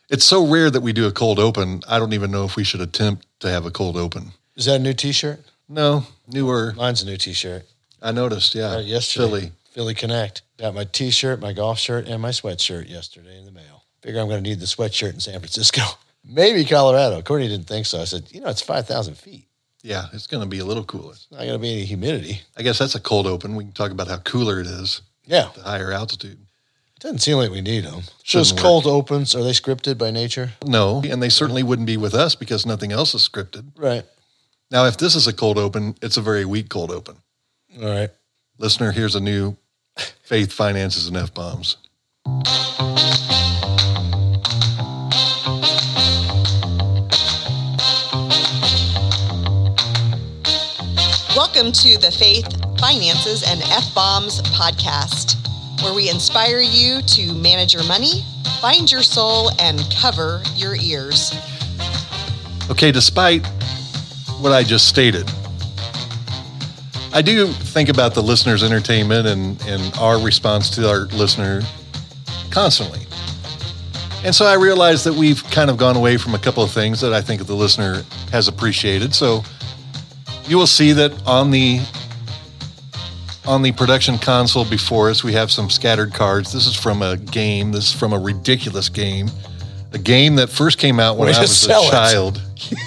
It's so rare that we do a cold open. I don't even know if we should attempt to have a cold open. Is that a new T-shirt? No, newer. Mine's a new T-shirt. I noticed, yeah. Yesterday. Philly Connect. Got my T-shirt, my golf shirt, and my sweatshirt yesterday in the mail. Figure I'm going to need the sweatshirt in San Francisco. Maybe Colorado. Courtney didn't think so. I said, it's 5,000 feet. Yeah, it's going to be a little cooler. It's not going to be any humidity. I guess that's a cold open. We can talk about how cooler it is. Yeah. The higher altitude. It doesn't seem like we need them. Those cold opens, are they scripted by nature? No, and they certainly wouldn't be with us because nothing else is scripted. Right. Now, if this is a cold open, it's a very weak cold open. All right. Listener, here's a new Faith, Finances, and F-Bombs. Welcome to the Faith, Finances, and F-Bombs podcast, where we inspire you to manage your money, find your soul, and cover your ears. Okay, despite what I just stated, I do think about the listener's entertainment and our response to our listener constantly. And so I realized that we've kind of gone away from a couple of things that I think the listener has appreciated. So you will see that on the production console before us, we have some scattered cards. This is from a game. This is from a ridiculous game. A game that first came out when I was a child.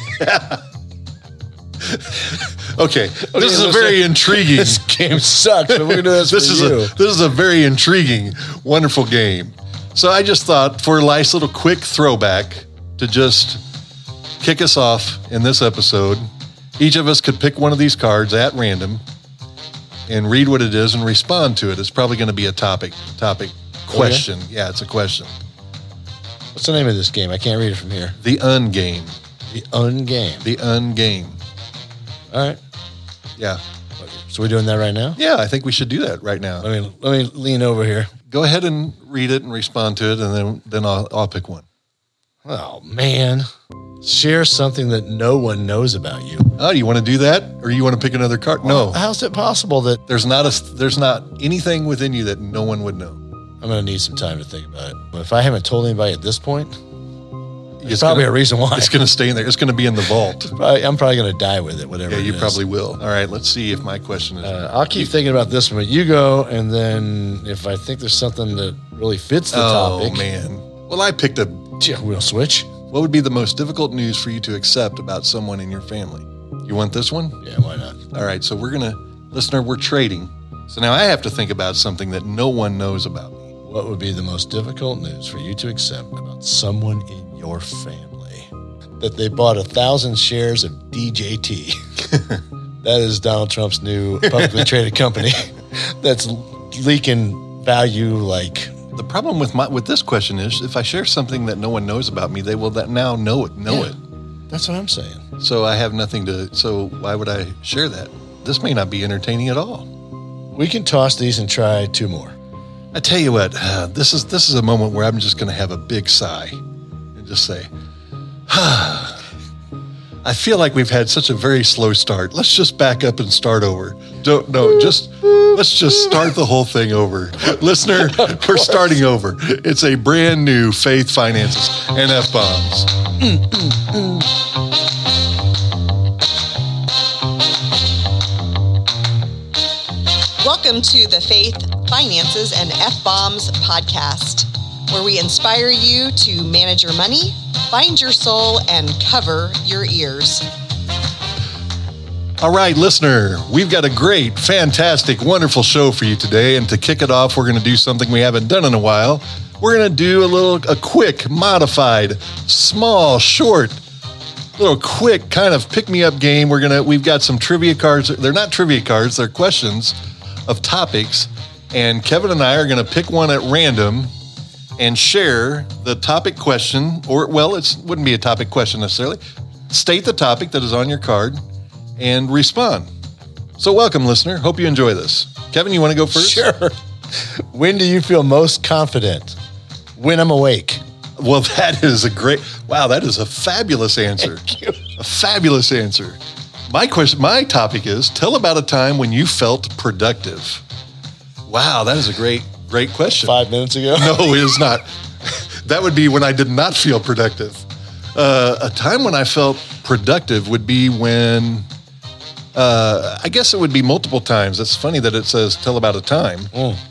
Okay, this is a very intriguing. This game sucks, but we're going to do this for you. This is a very intriguing, wonderful game. So I just thought for a nice little quick throwback to just kick us off in this episode, each of us could pick one of these cards at random and read what it is and respond to it. It's probably going to be a topic question. Okay. Yeah, it's a question. What's the name of this game? I can't read it from here. The Ungame. The Ungame. The Ungame. All right. Yeah. So we're doing that right now? Yeah, I think we should do that right now. Let me lean over here. Go ahead and read it and respond to it, and then I'll pick one. Oh, man. Share something that no one knows about you. Oh, you want to do that? Or you want to pick another card? No. How's it possible that there's not anything within you that no one would know? I'm going to need some time to think about it. If I haven't told anybody at this point, there's probably a reason why. It's going to stay in there. It's going to be in the vault. I'm probably going to die with it, whatever. Yeah, you probably will. All right, let's see if my question is. I'll keep thinking about this one, but you go, and then if I think there's something that really fits the topic. Oh, man. Well, I picked we'll switch. What would be the most difficult news for you to accept about someone in your family? You want this one? Yeah, why not? All right, so we're trading. So now I have to think about something that no one knows about me. What would be the most difficult news for you to accept about someone in your family? That they bought 1,000 shares of DJT. That is Donald Trump's new publicly traded company that's leaking value like... The problem with this question is if I share something that no one knows about me, they will now know it. That's what I'm saying. So I have nothing so why would I share that? This may not be entertaining at all. We can toss these and try two more. I tell you what, this is a moment where I'm just going to have a big sigh and just say, I feel like we've had such a very slow start. Let's just back up and start over. Let's just start the whole thing over. Listener, we're starting over. It's a brand new Faith, Finances, and F-Bombs. Welcome to the Faith, Finances, and F-Bombs podcast, where we inspire you to manage your money, find your soul, and cover your ears. All right, listener, we've got a great, fantastic, wonderful show for you today. And to kick it off, we're going to do something we haven't done in a while. We're going to do a quick, modified, small, short, little quick kind of pick-me-up game. We've got some trivia cards. They're not trivia cards. They're questions of topics. And Kevin and I are going to pick one at random and share the topic question, it wouldn't be a topic question necessarily. State the topic that is on your card and respond. So welcome, listener. Hope you enjoy this. Kevin, you want to go first? Sure. When do you feel most confident? When I'm awake. Well, that is a fabulous answer. Thank you. A fabulous answer. My topic is, tell about a time when you felt productive. Wow, that is a great question. 5 minutes ago? No, it is not. That would be when I did not feel productive. A time when I felt productive would be when, I guess it would be multiple times. It's funny that it says tell about a time.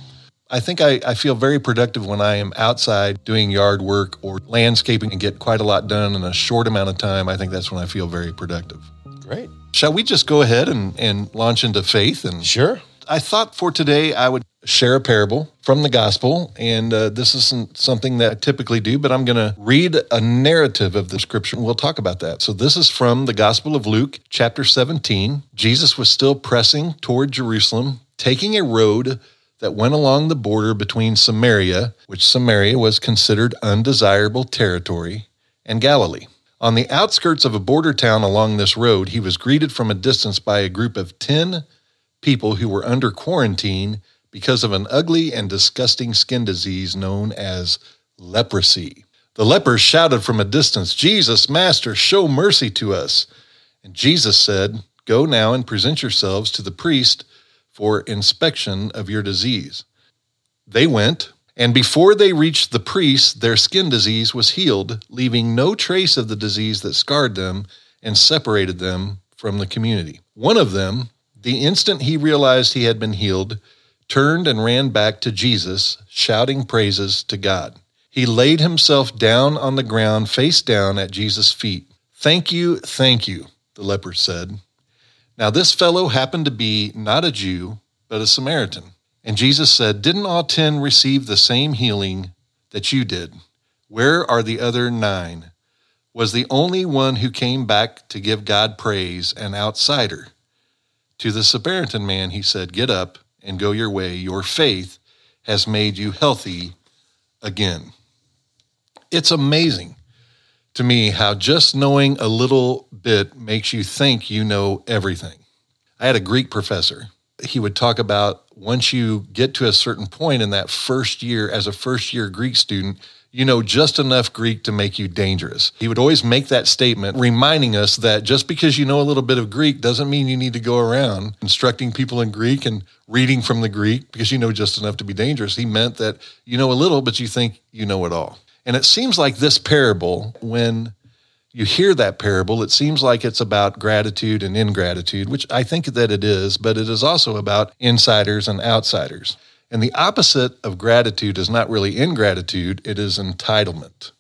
I think I feel very productive when I am outside doing yard work or landscaping and get quite a lot done in a short amount of time. I think that's when I feel very productive. Great. Shall we just go ahead and launch into faith? And Sure. I thought for today I would share a parable from the gospel. And this isn't something that I typically do, but I'm going to read a narrative of the scripture. And we'll talk about that. So this is from the Gospel of Luke, chapter 17. Jesus was still pressing toward Jerusalem, taking a road that went along the border between Samaria, which Samaria was considered undesirable territory, and Galilee. On the outskirts of a border town along this road, he was greeted from a distance by a group of 10 people who were under quarantine because of an ugly and disgusting skin disease known as leprosy. The lepers shouted from a distance, "Jesus, Master, show mercy to us." And Jesus said, "Go now and present yourselves to the priest for inspection of your disease." They went, and before they reached the priest, their skin disease was healed, leaving no trace of the disease that scarred them and separated them from the community. One of them, the instant he realized he had been healed, turned and ran back to Jesus, shouting praises to God. He laid himself down on the ground, face down at Jesus' feet. Thank you," the leper said. Now this fellow happened to be not a Jew, but a Samaritan. And Jesus said, "Didn't all 10 receive the same healing that you did? Where are the other 9? Was the only one who came back to give God praise an outsider?" To the Samaritan man, he said, "Get up and go your way. Your faith has made you healthy again." It's amazing to me how just knowing a little bit makes you think you know everything. I had a Greek professor. He would talk about once you get to a certain point in that first year, as a first-year Greek student, you know just enough Greek to make you dangerous. He would always make that statement, reminding us that just because you know a little bit of Greek doesn't mean you need to go around instructing people in Greek and reading from the Greek because you know just enough to be dangerous. He meant that you know a little, but you think you know it all. And it seems like this parable, when you hear that parable, it seems like it's about gratitude and ingratitude, which I think that it is, but it is also about insiders and outsiders. And the opposite of gratitude is not really ingratitude, it is entitlement.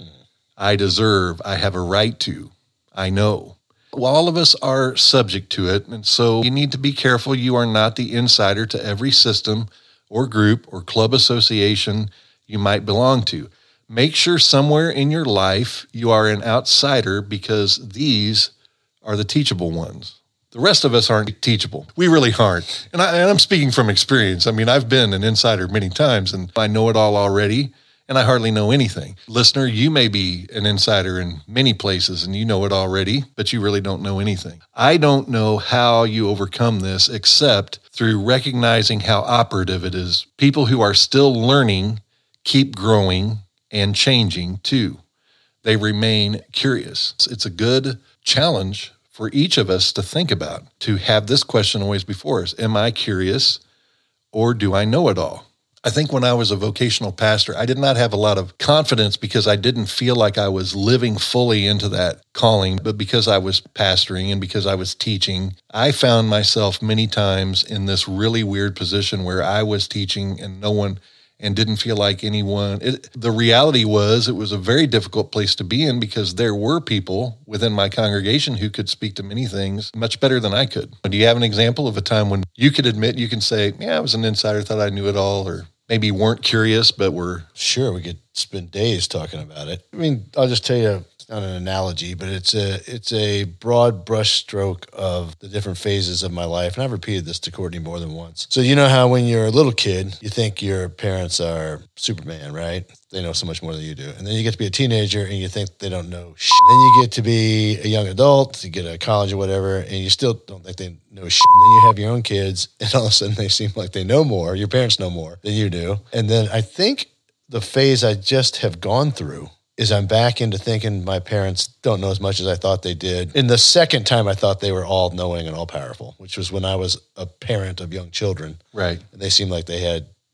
I deserve, I have a right to, I know. Well, all of us are subject to it, and so you need to be careful you are not the insider to every system or group or club association you might belong to. Make sure somewhere in your life you are an outsider because these are the teachable ones. The rest of us aren't teachable. We really aren't. And I'm speaking from experience. I mean, I've been an insider many times and I know it all already and I hardly know anything. Listener, you may be an insider in many places and you know it already, but you really don't know anything. I don't know how you overcome this except through recognizing how operative it is. People who are still learning keep growing and changing too. They remain curious. It's a good challenge for each of us to think about, to have this question always before us. Am I curious or do I know it all? I think when I was a vocational pastor, I did not have a lot of confidence because I didn't feel like I was living fully into that calling, but because I was pastoring and because I was teaching, I found myself many times in this really weird position where I was teaching and no one and didn't feel like anyone. The reality was it was a very difficult place to be in because there were people within my congregation who could speak to many things much better than I could. Do you have an example of a time when you could admit, you can say, yeah, I was an insider, thought I knew it all, or maybe weren't curious, but were? Sure, we could spend days talking about it. I mean, I'll just tell you, it's not an analogy, but it's a broad brush stroke of the different phases of my life. And I've repeated this to Courtney more than once. So you know how when you're a little kid, you think your parents are Superman, right? They know so much more than you do. And then you get to be a teenager and you think they don't know shit. Then you get to be a young adult, you get to college or whatever, and you still don't think they know shit. And then you have your own kids and all of a sudden they seem like they know more. Your parents know more than you do. And then I think the phase I just have gone through is I'm back into thinking my parents don't know as much as I thought they did. In the second time, I thought they were all knowing and all powerful, which was when I was a parent of young children. Right. And they seemed like they had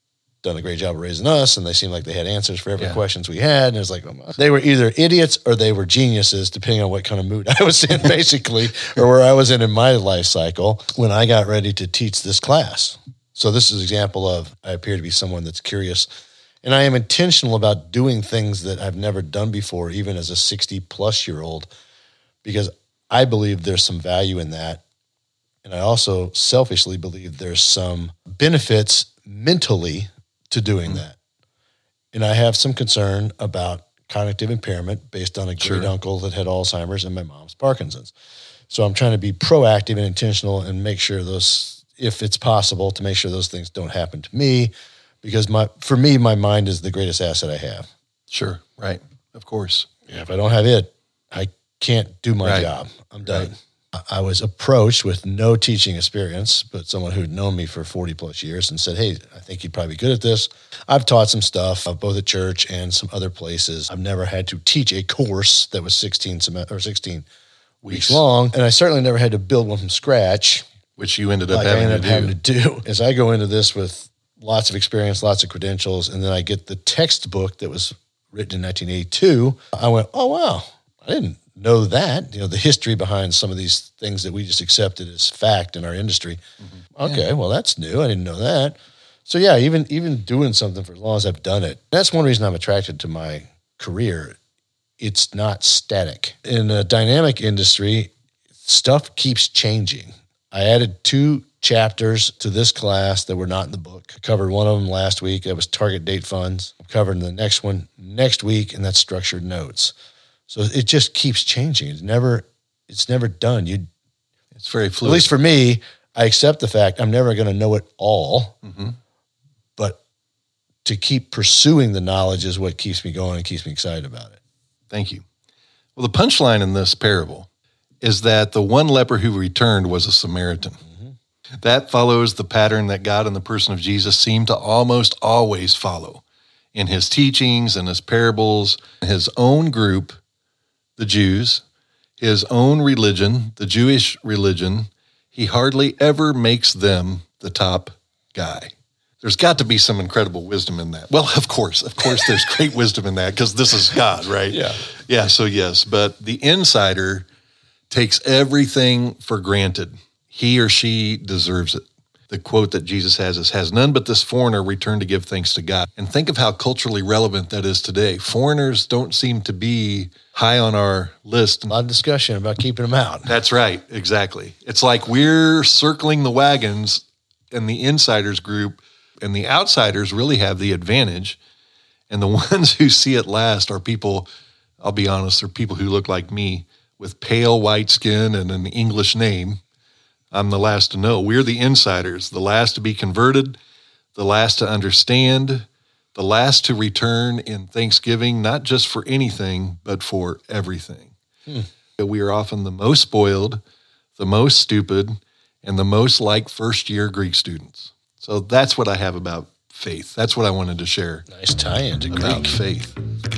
done a great job of raising us, and they seemed like they had answers for every questions we had. And it was like, they were either idiots or they were geniuses, depending on what kind of mood I was in, basically, or where I was in my life cycle when I got ready to teach this class. So this is an example of, I appear to be someone that's curious, and I am intentional about doing things that I've never done before, even as a 60-plus-year-old, because I believe there's some value in that. And I also selfishly believe there's some benefits mentally to doing that. And I have some concern about cognitive impairment based on a great uncle that had Alzheimer's and my mom's Parkinson's. So I'm trying to be proactive and intentional and make sure those, if it's possible, to make sure those things don't happen to me, because for me, my mind is the greatest asset I have. Sure. Right. Of course. Yeah. If I don't have it, I can't do my job. I'm done. Right. I was approached with no teaching experience, but someone who'd known me for 40 plus years and said, hey, I think you'd probably be good at this. I've taught some stuff, both at church and some other places. I've never had to teach a course that was 16 weeks long. And I certainly never had to build one from scratch. Which you ended up having to do. As I go into this with lots of experience, lots of credentials, and then I get the textbook that was written in 1982, I went, oh, wow, I didn't know that, the history behind some of these things that we just accepted as fact in our industry. Okay, well, that's new. I didn't know that. So yeah, even doing something for as long as I've done it, that's one reason I'm attracted to my career. It's not static. In a dynamic industry, stuff keeps changing. I added 2 chapters to this class that were not in the book. I covered one of them last week. That was target date funds. I'm covering the next one next week, and that's structured notes. So it just keeps changing. It's never done. It's very fluid. At least for me, I accept the fact I'm never going to know it all, but to keep pursuing the knowledge is what keeps me going and keeps me excited about it. Thank you. Well, the punchline in this parable is that the one leper who returned was a Samaritan. That follows the pattern that God in the person of Jesus seemed to almost always follow in his teachings and his parables. His own group, the Jews, his own religion, the Jewish religion, he hardly ever makes them the top guy. There's got to be some incredible wisdom in that. Well, of course, there's great wisdom in that because this is God, right? Yeah, so yes, but the insider takes everything for granted. He or she deserves it. The quote that Jesus has none but this foreigner returned to give thanks to God. And think of how culturally relevant that is today. Foreigners don't seem to be high on our list. A lot of discussion about keeping them out. That's right, exactly. It's like we're circling the wagons in the insiders group, and the outsiders really have the advantage. And the ones who see it last are people, I'll be honest, they're people who look like me with pale white skin and an English name. I'm the last to know. We're the insiders, the last to be converted, the last to understand, the last to return in thanksgiving, not just for anything, but for everything. We are often the most spoiled, the most stupid, and the most like first-year Greek students. So that's what I have about faith. That's what I wanted to share. Nice tie-in to about Greek. Faith.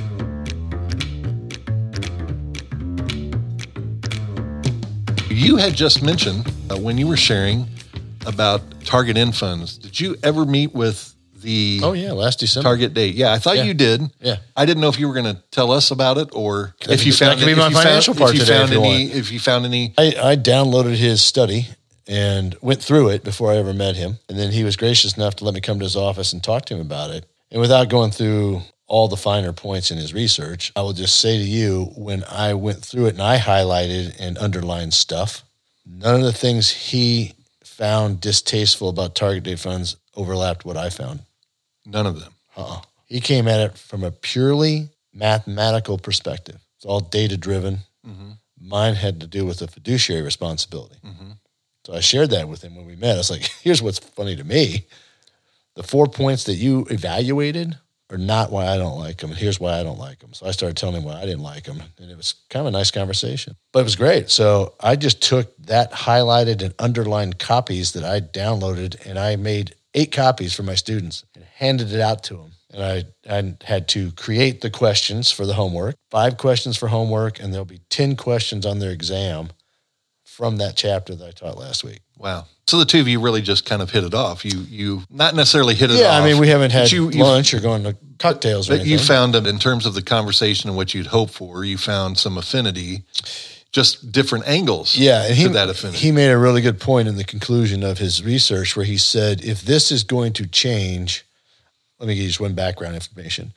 You had just mentioned when you were sharing about target in funds. Did you ever meet with the last December target date? Yeah, I thought you did. Yeah, I didn't know if you were going to tell us about it or if you found that could be my financial part today. If you found any, I downloaded his study and went through it before I ever met him, and then he was gracious enough to let me come to his office and talk to him about it. And without going through all the finer points in his research, I will just say to you, when I went through it and I highlighted and underlined stuff, none of the things he found distasteful about target date funds overlapped what I found. None of them. He came at it from a purely mathematical perspective. It's all data-driven. Mine had to do with a fiduciary responsibility. So I shared that with him when we met. I was like, here's what's funny to me. The 4 points that you evaluated are not why I don't like them, and here's why I don't like them. So I started telling him why I didn't like them, and it was kind of a nice conversation. But it was great. So I just took that highlighted and underlined copies that I downloaded, and I made 8 copies for my students and handed it out to them. And I had to create the questions for the homework, 5 questions for homework, and there'll be 10 questions on their exam from that chapter that I taught last week. Wow. So the two of you really just kind of hit it off. You not necessarily hit it off. Yeah, I mean, we haven't had lunch or going to cocktails or anything. But you found that in terms of the conversation and what you'd hoped for, you found some affinity, just different angles to that affinity. He made a really good point in the conclusion of his research where he said, if this is going to change, let me give you just one background information.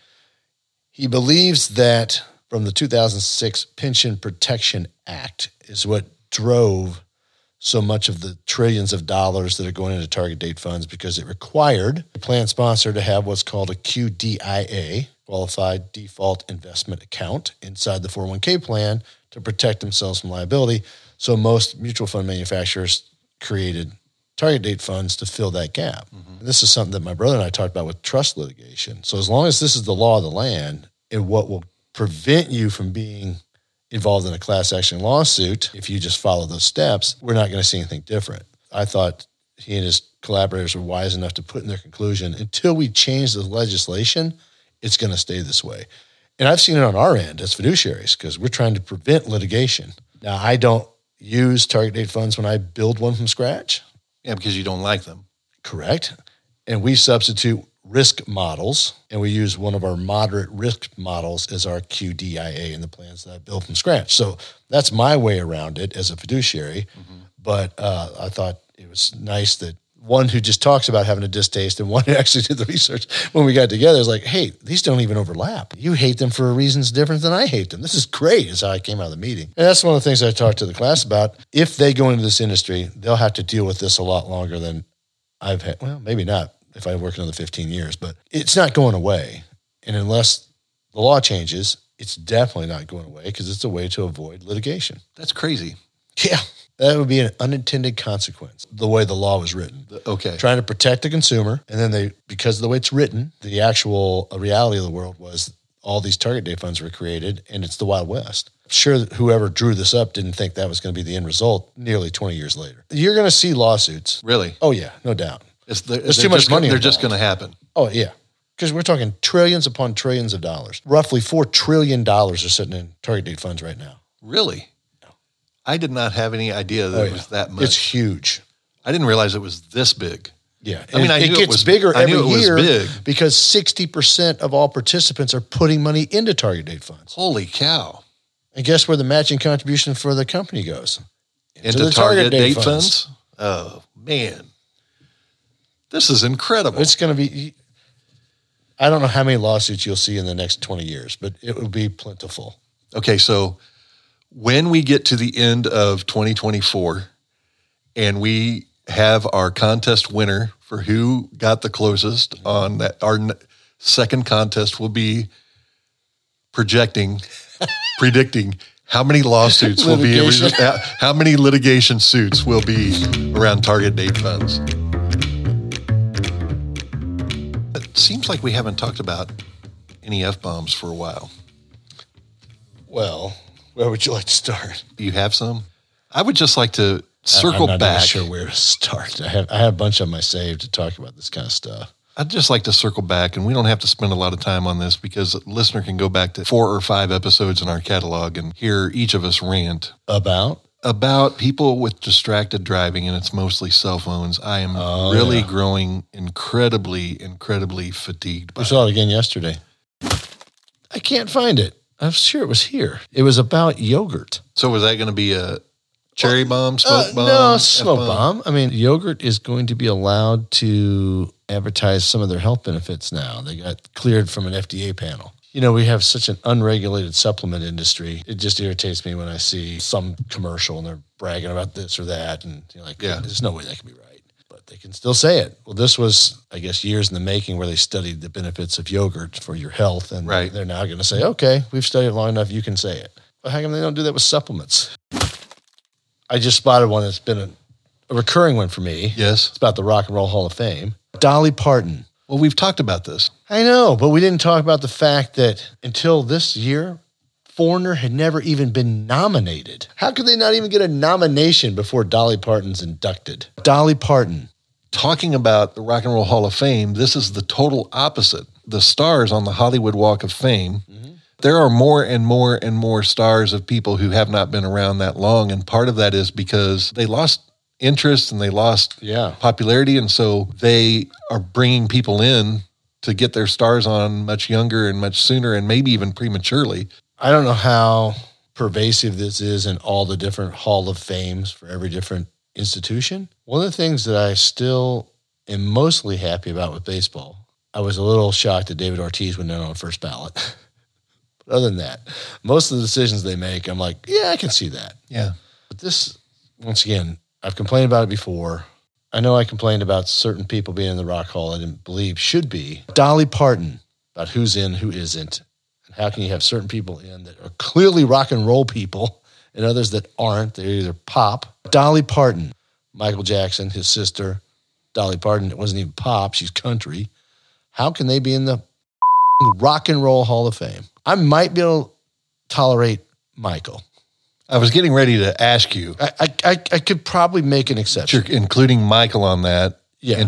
He believes that from the 2006 Pension Protection Act is what drove so much of the trillions of dollars that are going into target date funds, because it required the plan sponsor to have what's called a QDIA, Qualified Default Investment Account, inside the 401k plan to protect themselves from liability. So most mutual fund manufacturers created target date funds to fill that gap. Mm-hmm. And this is something that my brother and I talked about with trust litigation. So as long as this is the law of the land, and what will prevent you from being involved in a class action lawsuit, if you just follow those steps, we're not going to see anything different. I thought he and his collaborators were wise enough to put in their conclusion, until we change the legislation, it's going to stay this way. And I've seen it on our end as fiduciaries, because we're trying to prevent litigation. Now, I don't use target date funds when I build one from scratch. Yeah, because you don't like them. Correct. And we substitute risk models, and we use one of our moderate risk models as our QDIA in the plans that I build from scratch. So that's my way around it as a fiduciary. Mm-hmm. But I thought it was nice that one who just talks about having a distaste and one who actually did the research when we got together is like, hey, these don't even overlap. You hate them for reasons different than I hate them. This is great, is how I came out of the meeting. And that's one of the things I talked to the class about. If they go into this industry, they'll have to deal with this a lot longer than I've had. Well, maybe not if I work another 15 years, but it's not going away. And unless the law changes, it's definitely not going away, because it's a way to avoid litigation. That's crazy. Yeah. That would be an unintended consequence, the way the law was written. Okay. Trying to protect the consumer. And then because of the way it's written, the actual reality of the world was all these target date funds were created, and it's the Wild West. Sure, whoever drew this up didn't think that was going to be the end result nearly 20 years later. You're going to see lawsuits. Really? Oh, yeah, no doubt. There's too much money. They're just going to happen. Oh, yeah. Because we're talking trillions upon trillions of dollars. Roughly $4 trillion are sitting in target date funds right now. Really? No. I did not have any idea that it was that much. It's huge. I didn't realize it was this big. Yeah. I mean, I knew it gets bigger every year big. Because 60% of all participants are putting money into target date funds. Holy cow. And guess where the matching contribution for the company goes? Into the target date funds? Oh, man. This is incredible. It's going to be, I don't know how many lawsuits you'll see in the next 20 years, but it will be plentiful. Okay, so when we get to the end of 2024 and we have our contest winner for who got the closest on that, our second contest will be predicting how many lawsuits will be, how many litigation suits will be around target date funds. It seems like we haven't talked about any F-bombs for a while. Well, where would you like to start? You have some? I would just like to circle I'm not back. Even sure where to start. I have a bunch of my saved to talk about this kind of stuff. I'd just like to circle back, and we don't have to spend a lot of time on this because a listener can go back to 4 or 5 episodes in our catalog and hear each of us rant. About people with distracted driving, and it's mostly cell phones. I am really growing incredibly fatigued by it. We saw it again yesterday. I can't find it. I'm sure it was here. It was about yogurt. So was that going to be a cherry bomb, smoke bomb? No, smoke bomb. I mean, yogurt is going to be allowed to advertise some of their health benefits now. They got cleared from an FDA panel. You know, we have such an unregulated supplement industry. It just irritates me when I see some commercial and they're bragging about this or that. And you're like, there's no way that can be right. But they can still say it. Well, this was, I guess, years in the making where they studied the benefits of yogurt for your health. And they're now going to say, okay, we've studied it long enough, you can say it. But how come they don't do that with supplements? I just spotted one that's been a recurring one for me. Yes. It's about the Rock and Roll Hall of Fame. Dolly Parton. Well, we've talked about this. I know, but we didn't talk about the fact that until this year, Foreigner had never even been nominated. How could they not even get a nomination before Dolly Parton's inducted? Dolly Parton. Talking about the Rock and Roll Hall of Fame, this is the total opposite. The stars on the Hollywood Walk of Fame There are more and more and more stars of people who have not been around that long. And part of that is because they lost interest and they lost popularity. And so they are bringing people in to get their stars on much younger and much sooner and maybe even prematurely. I don't know how pervasive this is in all the different Hall of Fames for every different institution. One of the things that I still am mostly happy about with baseball, I was a little shocked that David Ortiz went in on first ballot. But other than that, most of the decisions they make, I'm like, yeah, I can see that. Yeah. But this, once again, I've complained about it before. I know I complained about certain people being in the Rock Hall I didn't believe should be. Dolly Parton, about who's in, who isn't. And how can you have certain people in that are clearly rock and roll people and others that aren't? They're either pop. Dolly Parton, Michael Jackson, his sister. Dolly Parton, it wasn't even pop, she's country. How can they be in the Rock and Roll Hall of Fame? I might be able to tolerate Michael. I was getting ready to ask you. I could probably make an exception. You're including Michael on that. Yeah.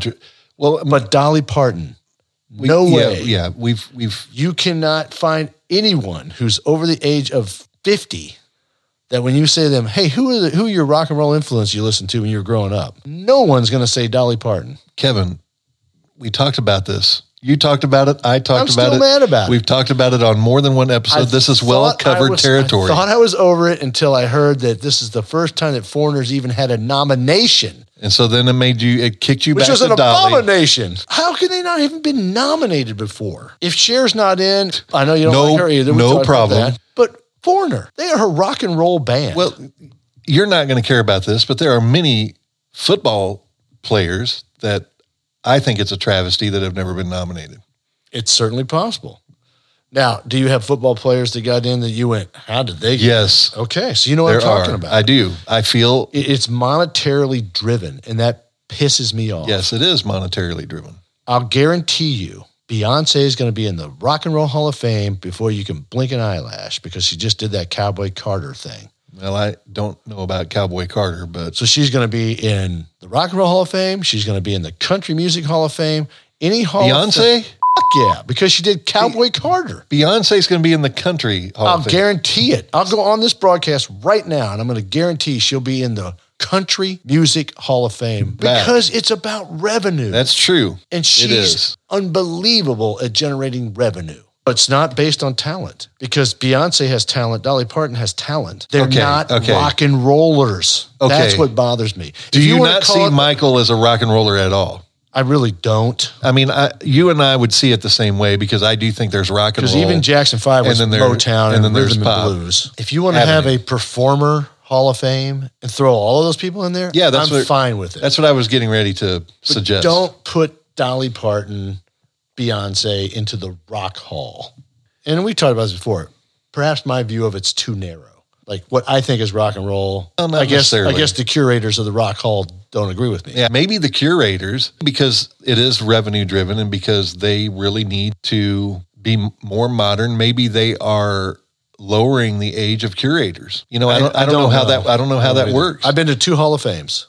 But Dolly Parton, no way. Yeah, we've. You cannot find anyone who's over the age of 50 that when you say to them, hey, who are your rock and roll influence you listened to when you were growing up? No one's going to say Dolly Parton. Kevin, we talked about this. You talked about it. I talked about it. I'm still mad about it. We've talked about it on more than one episode. This is well-covered territory. I thought I was over it until I heard that this is the first time that Foreigners even had a nomination. And so then it kicked you back to Dolly. Which was an abomination. How can they not even been nominated before? If Cher's not in, I know you don't like her either. No problem. But Foreigner, they are her rock and roll band. Well, you're not going to care about this, but there are many football players that I think it's a travesty that have never been nominated. It's certainly possible. Now, do you have football players that got in that you went, how did they get Yes. in? Okay, so you know what I'm talking about. I do. I feel... It's monetarily driven, and that pisses me off. Yes, it is monetarily driven. I'll guarantee you Beyonce is going to be in the Rock and Roll Hall of Fame before you can blink an eyelash because she just did that Cowboy Carter thing. Well, I don't know about Cowboy Carter, but... So she's going to be in the Rock and Roll Hall of Fame. She's going to be in the Country Music Hall of Fame. Any Hall of Fame. Beyonce? Fuck yeah, because she did Cowboy Carter. Beyonce's going to be in the Country Hall of Fame. I'll guarantee it. I'll go on this broadcast right now, and I'm going to guarantee she'll be in the Country Music Hall of Fame because it's about revenue. That's true. And she's unbelievable at generating revenue. It's not based on talent because Beyonce has talent. Dolly Parton has talent. They're not rock and rollers. Okay. That's what bothers me. Do you not see Michael as a rock and roller at all? I really don't. I mean, you and I would see it the same way because I do think there's rock and roll. Because even Jackson 5 was Motown and then there's rhythm and blues. If you want to have a performer Hall of Fame and throw all of those people in there, I'm fine with it. That's what I was getting ready to suggest. Don't put Dolly Parton, Beyonce into the Rock Hall. And we talked about this before. Perhaps my view of it's too narrow. Like what I think is rock and roll. Well, I guess the curators of the Rock Hall don't agree with me. Yeah, maybe the curators, because it is revenue driven and because they really need to be more modern. Maybe they are lowering the age of curators. You know, I don't know how that works. I've been to 2 Hall of Fames.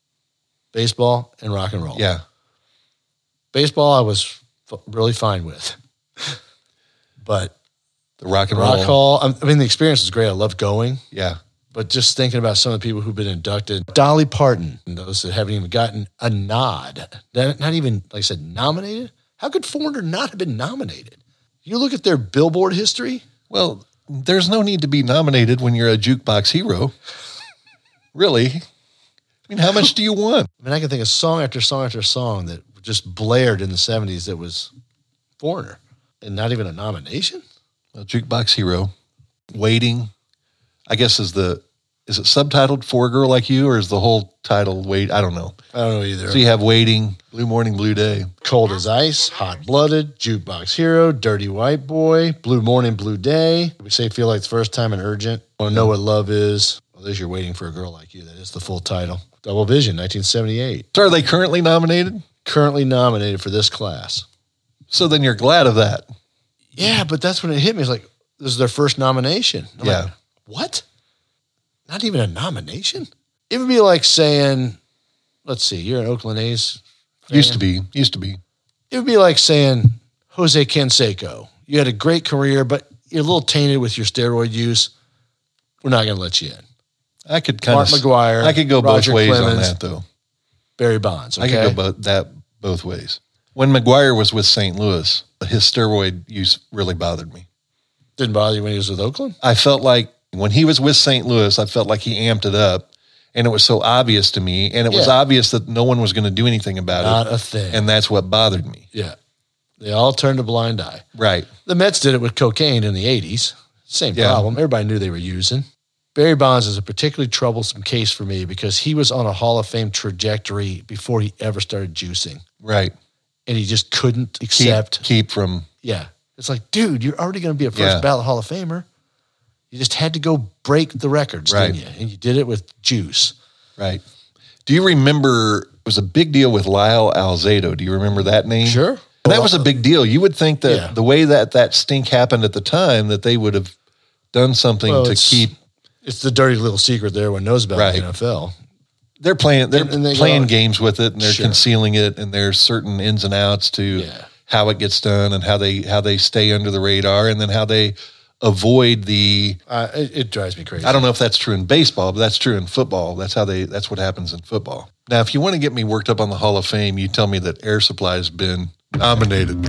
Baseball and rock and roll. Yeah. Baseball I was really fine with. But the Rock Hall, I mean, the experience was great. I loved going. Yeah. But just thinking about some of the people who've been inducted, Dolly Parton, and those that haven't even gotten a nod, not even, like I said, nominated. How could Foreigner not have been nominated? You look at their Billboard history. Well, there's no need to be nominated when you're a jukebox hero. Really? I mean, how much do you want? I mean, I can think of song after song after song that just blared in the 70s that was Foreigner and not even a nomination. A jukebox hero, Waiting, I guess is it subtitled For a Girl Like You or is the whole title Wait? I don't know. I don't know either. So you have Waiting, Blue Morning, Blue Day. Cold as Ice, Hot Blooded, Jukebox Hero, Dirty White Boy, Blue Morning, Blue Day. We say Feel Like the First Time and Urgent. Want to Know What Love Is. Well, there's You're Waiting for a Girl Like You. That is the full title. Double Vision, 1978. So are they currently nominated? Currently nominated for this class. So then you're glad of that. Yeah, but that's when it hit me. It's like, this is their first nomination. I'm like, what? Not even a nomination? It would be like saying, let's see, you're an Oakland A's fan? Used to be. It would be like saying, Jose Canseco, you had a great career, but you're a little tainted with your steroid use. We're not going to let you in. I could kind Mark of McGuire, I could go Roger both ways on Clemens, that, though. Barry Bonds. Okay? I could go both ways. When McGuire was with St. Louis, his steroid use really bothered me. Didn't bother you when he was with Oakland? I felt like when he was with St. Louis, I felt like he amped it up, and it was so obvious to me, and it was obvious that no one was going to do anything about it. Not a thing. And that's what bothered me. Yeah. They all turned a blind eye. Right. The Mets did it with cocaine in the 80s. Same problem. Everybody knew they were using. Barry Bonds is a particularly troublesome case for me because he was on a Hall of Fame trajectory before he ever started juicing. Right. And he just couldn't accept. Keep from. Yeah. It's like, dude, you're already going to be a first ballot Hall of Famer. You just had to go break the records, didn't you? And you did it with juice. Right. Do you remember, it was a big deal with Lyle Alzado. Do you remember that name? Sure. And that was a big deal. You would think that the way that stink happened at the time, that they would have done something to keep. It's the dirty little secret there one knows about the NFL. They're playing games with it, and they're concealing it, and there's certain ins and outs to how it gets done and how they stay under the radar, and then how they avoid the. It drives me crazy. I don't know if that's true in baseball, but that's true in football. That's what happens in football. Now, if you want to get me worked up on the Hall of Fame, you tell me that Air Supply has been nominated.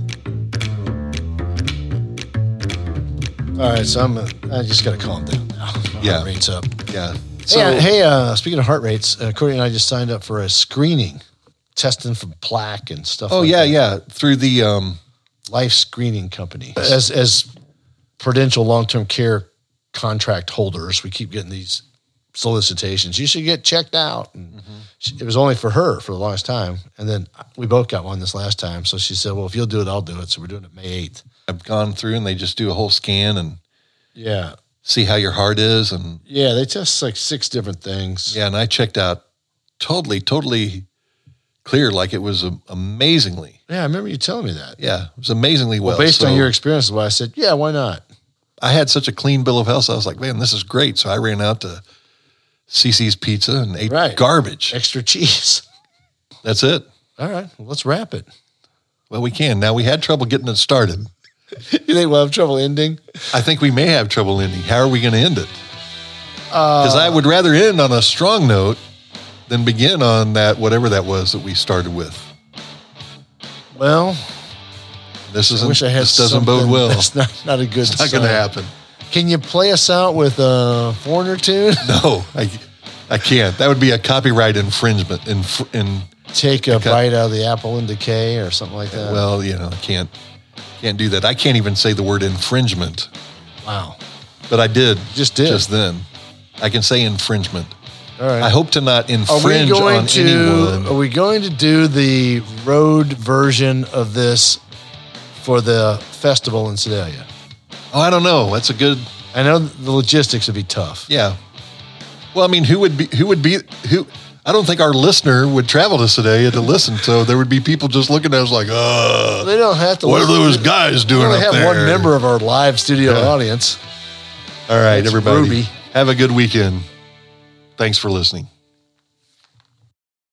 All right, so I just got to calm down now. My heart rate's up. Yeah. So, speaking of heart rates, Courtney and I just signed up for a screening, testing for plaque and stuff. Through the Life Screening Company. As Prudential long-term care contract holders, we keep getting these solicitations. You should get checked out. And it was only for her for the longest time, and then we both got one this last time. So she said, "Well, if you'll do it, I'll do it." So we're doing it May 8th. I've gone through, and they just do a whole scan and see how your heart is, and they test like 6 different things. Yeah, and I checked out totally clear, like it was amazingly. Yeah, I remember you telling me that. Yeah, it was amazingly well. Based on your experiences, I said, yeah, why not? I had such a clean bill of health, so I was like, man, this is great. So I ran out to CC's Pizza and ate garbage. Extra cheese. That's it. All right, well, let's wrap it. Well, we can. Now, we had trouble getting it started. You think we'll have trouble ending? I think we may have trouble ending. How are we going to end it? Because I would rather end on a strong note than begin on that, whatever that was that we started with. Well, this doesn't bode well. That's not a good It's not going to happen. Can you play us out with a foreigner tune? No, I can't. That would be a copyright infringement. Take a bite out of the apple in decay or something like that. Well, I can't do that. I can't even say the word infringement. Wow. But I did. Just then. I can say infringement. All right. I hope to not infringe on anyone. Are we going to do the road version of this for the festival in Sedalia? Oh, I don't know. That's a good. I know the logistics would be tough. Yeah. Well, I mean, who? I don't think our listener would travel to Sedalia to listen. So there would be people just looking at us like, they don't have to. What are those guys doing up there? We only have one member of our live studio audience. All right, That's everybody. Ruby. Have a good weekend. Thanks for listening.